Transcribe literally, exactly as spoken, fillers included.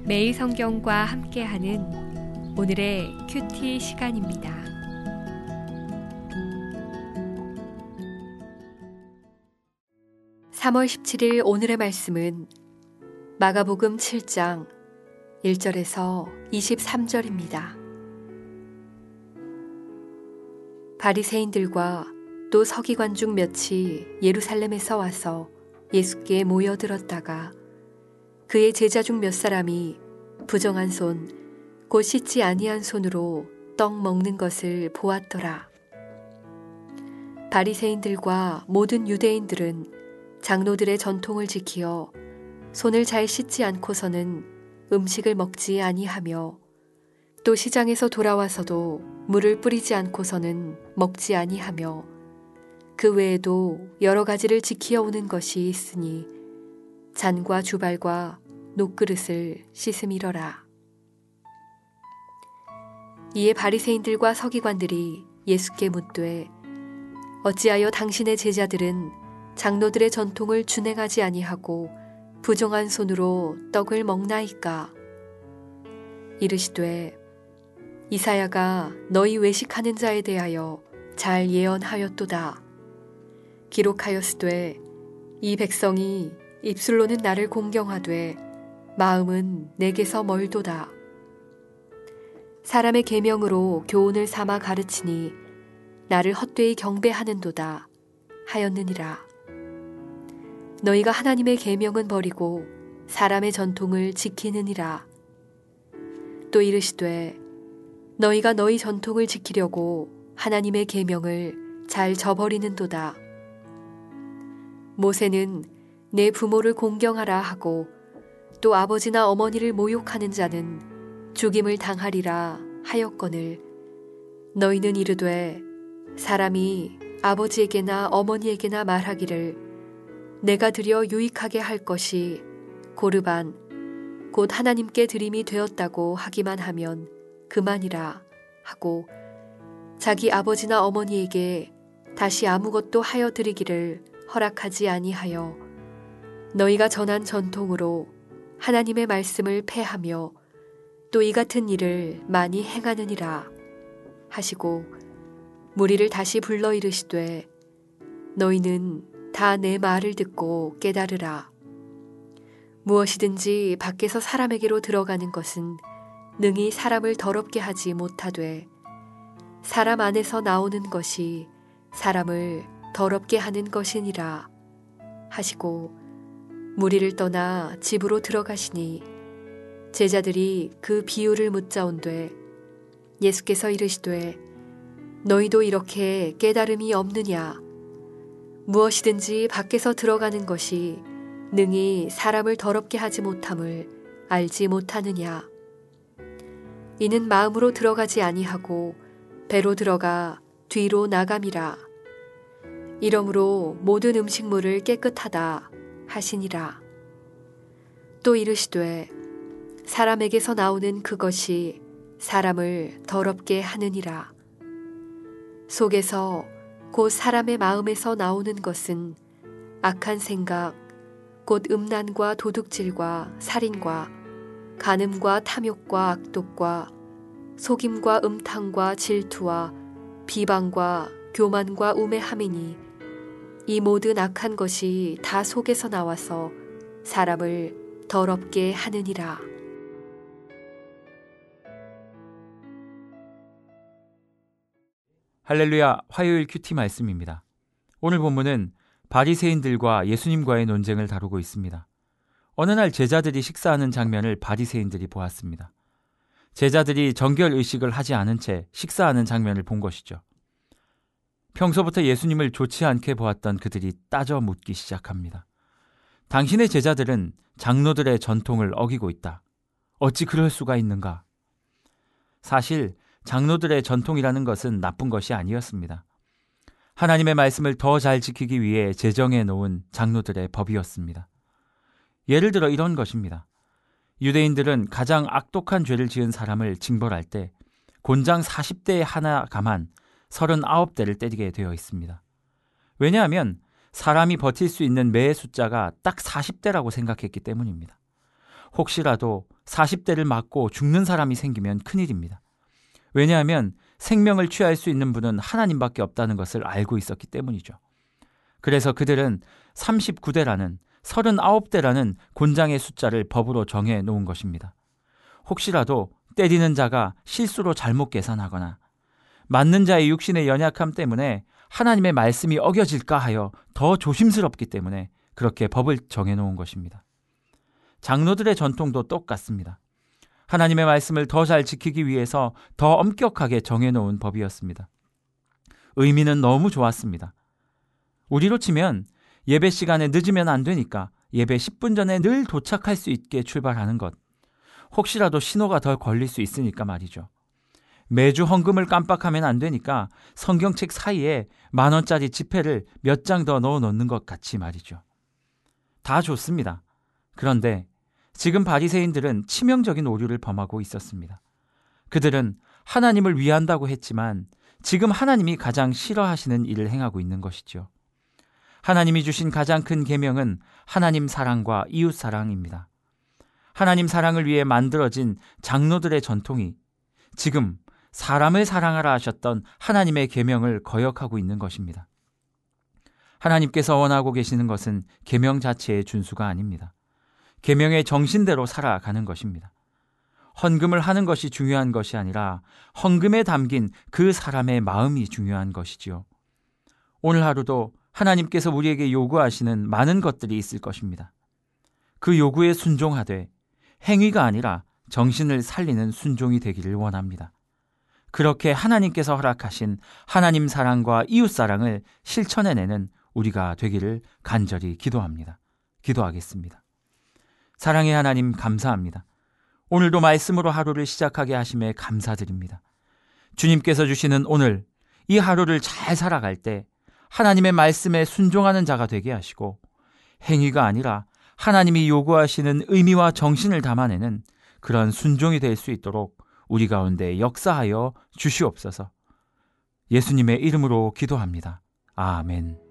매일 성경과 함께하는 오늘의 큐티 시간입니다. 삼월 십칠일 오늘의 말씀은 마가복음 칠 장 일 절에서 이십삼 절입니다. 바리새인들과 또 서기관 중 몇이 예루살렘에서 와서 예수께 모여들었다가 그의 제자 중 몇 사람이 부정한 손, 곧 씻지 아니한 손으로 떡 먹는 것을 보았더라. 바리새인들과 모든 유대인들은 장로들의 전통을 지키어 손을 잘 씻지 않고서는 음식을 먹지 아니하며 또 시장에서 돌아와서도 물을 뿌리지 않고서는 먹지 아니하며 그 외에도 여러 가지를 지키어 오는 것이 있으니 잔과 주발과 녹그릇을 씻음이러라. 이에 바리새인들과 서기관들이 예수께 묻되 어찌하여 당신의 제자들은 장로들의 전통을 준행하지 아니하고 부정한 손으로 떡을 먹나이까? 이르시되 이사야가 너희 외식하는 자에 대하여 잘 예언하였도다. 기록하였으되 이 백성이 입술로는 나를 공경하되 마음은 내게서 멀도다. 사람의 계명으로 교훈을 삼아 가르치니 나를 헛되이 경배하는도다 하였느니라. 너희가 하나님의 계명은 버리고 사람의 전통을 지키느니라. 또 이르시되 너희가 너희 전통을 지키려고 하나님의 계명을 잘 저버리는도다. 모세는 내 부모를 공경하라 하고 또 아버지나 어머니를 모욕하는 자는 죽임을 당하리라 하였거늘 너희는 이르되 사람이 아버지에게나 어머니에게나 말하기를 내가 드려 유익하게 할 것이 고르반 곧 하나님께 드림이 되었다고 하기만 하면 그만이라 하고 자기 아버지나 어머니에게 다시 아무것도 하여 드리기를 허락하지 아니하여 너희가 전한 전통으로 하나님의 말씀을 폐하며 또 이 같은 일을 많이 행하느니라 하시고 무리를 다시 불러 이르시되 너희는 다 내 말을 듣고 깨달으라. 무엇이든지 밖에서 사람에게로 들어가는 것은 능히 사람을 더럽게 하지 못하되 사람 안에서 나오는 것이 사람을 더럽게 하는 것이니라 하시고 무리를 떠나 집으로 들어가시니 제자들이 그 비유를 묻자온되 예수께서 이르시되 너희도 이렇게 깨달음이 없느냐? 무엇이든지 밖에서 들어가는 것이 능히 사람을 더럽게 하지 못함을 알지 못하느냐? 이는 마음으로 들어가지 아니하고 배로 들어가 뒤로 나감이라. 이러므로 모든 음식물을 깨끗하다 하시니라. 또 이르시되 사람에게서 나오는 그것이 사람을 더럽게 하느니라. 속에서 곧 사람의 마음에서 나오는 것은 악한 생각, 곧 음란과 도둑질과 살인과 간음과 탐욕과 악독과 속임과 음탕과 질투와 비방과 교만과 우매함이니 이 모든 악한 것이 다 속에서 나와서 사람을 더럽게 하느니라. 할렐루야, 화요일 큐티 말씀입니다. 오늘 본문은 바리새인들과 예수님과의 논쟁을 다루고 있습니다. 어느 날 제자들이 식사하는 장면을 바리새인들이 보았습니다. 제자들이 정결 의식을 하지 않은 채 식사하는 장면을 본 것이죠. 평소부터 예수님을 좋지 않게 보았던 그들이 따져 묻기 시작합니다. 당신의 제자들은 장로들의 전통을 어기고 있다. 어찌 그럴 수가 있는가? 사실 장로들의 전통이라는 것은 나쁜 것이 아니었습니다. 하나님의 말씀을 더 잘 지키기 위해 제정해 놓은 장로들의 법이었습니다. 예를 들어 이런 것입니다. 유대인들은 가장 악독한 죄를 지은 사람을 징벌할 때 곤장 사십 대에 하나 감한 서른아홉 대를 때리게 되어 있습니다. 왜냐하면 사람이 버틸 수 있는 매의 숫자가 딱 사십 대라고 생각했기 때문입니다. 혹시라도 사십 대를 맞고 죽는 사람이 생기면 큰일입니다. 왜냐하면 생명을 취할 수 있는 분은 하나님밖에 없다는 것을 알고 있었기 때문이죠. 그래서 그들은 삼십구 대라는 서른아홉 대라는 곤장의 숫자를 법으로 정해 놓은 것입니다. 혹시라도 때리는 자가 실수로 잘못 계산하거나 맞는 자의 육신의 연약함 때문에 하나님의 말씀이 어겨질까 하여 더 조심스럽기 때문에 그렇게 법을 정해 놓은 것입니다. 장로들의 전통도 똑같습니다. 하나님의 말씀을 더 잘 지키기 위해서 더 엄격하게 정해 놓은 법이었습니다. 의미는 너무 좋았습니다. 우리로 치면 예배 시간에 늦으면 안 되니까 예배 십 분 전에 늘 도착할 수 있게 출발하는 것. 혹시라도 신호가 더 걸릴 수 있으니까 말이죠. 매주 헌금을 깜빡하면 안 되니까 성경책 사이에 만 원짜리 지폐를 몇 장 더 넣어 놓는 것 같이 말이죠. 다 좋습니다. 그런데 지금 바리새인들은 치명적인 오류를 범하고 있었습니다. 그들은 하나님을 위한다고 했지만 지금 하나님이 가장 싫어하시는 일을 행하고 있는 것이죠. 하나님이 주신 가장 큰 계명은 하나님 사랑과 이웃 사랑입니다. 하나님 사랑을 위해 만들어진 장로들의 전통이 지금 사람을 사랑하라 하셨던 하나님의 계명을 거역하고 있는 것입니다. 하나님께서 원하고 계시는 것은 계명 자체의 준수가 아닙니다. 계명의 정신대로 살아가는 것입니다. 헌금을 하는 것이 중요한 것이 아니라 헌금에 담긴 그 사람의 마음이 중요한 것이지요. 오늘 하루도 하나님께서 우리에게 요구하시는 많은 것들이 있을 것입니다. 그 요구에 순종하되 행위가 아니라 정신을 살리는 순종이 되기를 원합니다. 그렇게 하나님께서 허락하신 하나님 사랑과 이웃 사랑을 실천해내는 우리가 되기를 간절히 기도합니다. 기도하겠습니다. 사랑의 하나님 감사합니다. 오늘도 말씀으로 하루를 시작하게 하심에 감사드립니다. 주님께서 주시는 오늘 이 하루를 잘 살아갈 때 하나님의 말씀에 순종하는 자가 되게 하시고 행위가 아니라 하나님이 요구하시는 의미와 정신을 담아내는 그런 순종이 될 수 있도록 우리 가운데 역사하여 주시옵소서. 예수님의 이름으로 기도합니다. 아멘.